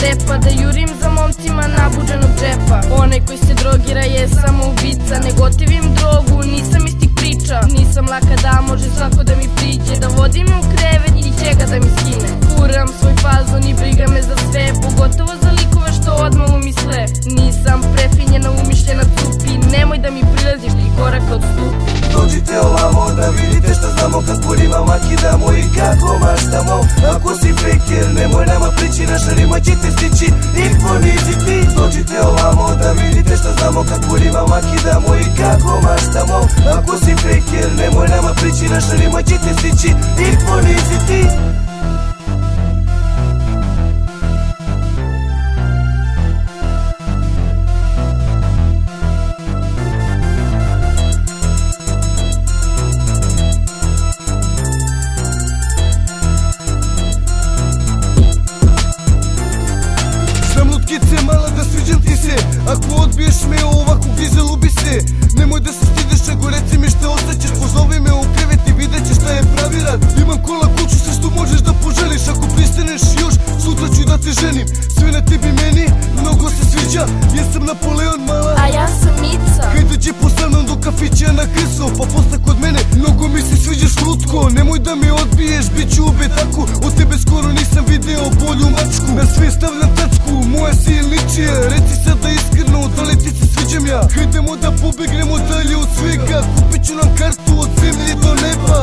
repa, da jurim za momcima nabuđenog džepa. Onaj koji se drogira je samo ubica, ne gotivim drogu, nisam iz tih priča. Nisam laka da može svako da mi priđe, da vodi me u krevet i čega da mi skine. Kuram svoj fazon i briga me za sve, pogotovo za likove što odmah umisle. Nisam prefinjena, umišljena cupi, nemoj da mi prilaziš ti korak odstupi. Dođite ovamo da vidite šta znamo, kad puljima makidamo i kako maštamo. Ako si faker, nemoj nama prići, naša rima će te stići i poniziti. Dođite ovamo da vidite šta znamo, kad puljima makidamo i kako maštamo. Ako si faker, nemoj nama prići, naša rima će te stići i poniziti. Mala da sviđam ti se, ako odbiješ me ovako gizelu bi se. Nemoj da se stidiš, nego reci mi šta ostaćeš. Pozovi me u krevet i vidjet ćeš šta je pravi rad. Imam kola, kuću, sve što možeš da poželiš. Ako pristaneš još, sutra ću da te ženim. Sve na tebi meni, mnogo se sviđa. Jesam Napoleon mala, A ja sam Mica. kaj dođe sa mnom do kafića na Krso, pa posle kod mene, mnogo mi se sviđaš lutko. Nemoj da me odbiješ, bit ću u betaku. Od tebe skoro nisam video bolju mačku. Na sve stavljam tačku, moja si ličija. Reci sada iskreno, da li ti se sviđam ja? Hajdemo da pobegnemo dalje od svega, kupit ću nam kartu od zemlje do neba.